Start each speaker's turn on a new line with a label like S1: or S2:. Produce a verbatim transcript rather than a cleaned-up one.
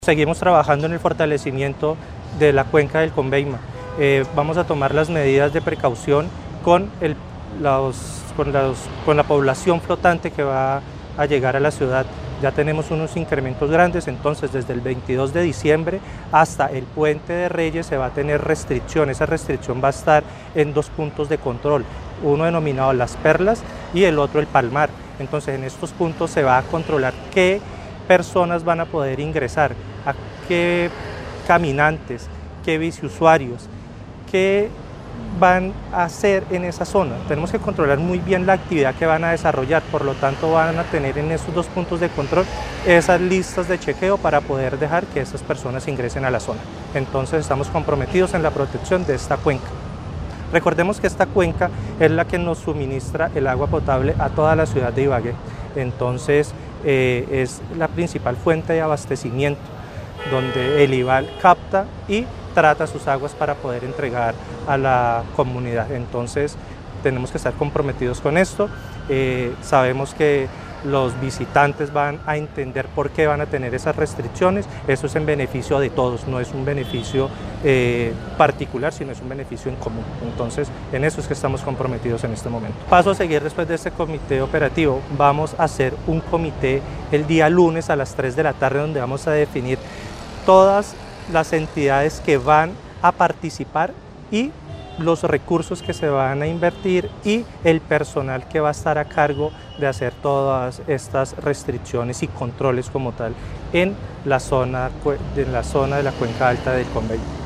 S1: Seguimos trabajando en el fortalecimiento de la cuenca del Conveima. Eh, vamos a tomar las medidas de precaución con, el, los, con, los, con la población flotante que va a llegar a la ciudad. Ya tenemos unos incrementos grandes, entonces desde el veintidós de diciembre hasta el Puente de Reyes se va a tener restricción. Esa restricción va a estar en dos puntos de control, uno denominado Las Perlas y el otro el Palmar. Entonces en estos puntos se va a controlar qué personas van a poder ingresar, a qué caminantes, qué biciusuarios, qué van a hacer en esa zona. Tenemos que controlar muy bien la actividad que van a desarrollar, por lo tanto van a tener en esos dos puntos de control esas listas de chequeo para poder dejar que esas personas ingresen a la zona. Entonces estamos comprometidos en la protección de esta cuenca. Recordemos que esta cuenca es la que nos suministra el agua potable a toda la ciudad de Ibagué, entonces eh, es la principal fuente de abastecimiento, donde el IVAL capta y trata sus aguas para poder entregar a la comunidad. Entonces tenemos que estar comprometidos con esto. Eh, sabemos que los visitantes van a entender por qué van a tener esas restricciones. Eso es en beneficio de todos, no es un beneficio eh, particular, sino es un beneficio en común. Entonces en eso es que estamos comprometidos en este momento. Paso a seguir después de este comité operativo. Vamos a hacer un comité el día lunes a las tres de la tarde, donde vamos a definir todas las entidades que van a participar y los recursos que se van a invertir y el personal que va a estar a cargo de hacer todas estas restricciones y controles como tal en la zona, en la zona de la cuenca alta del Conveima.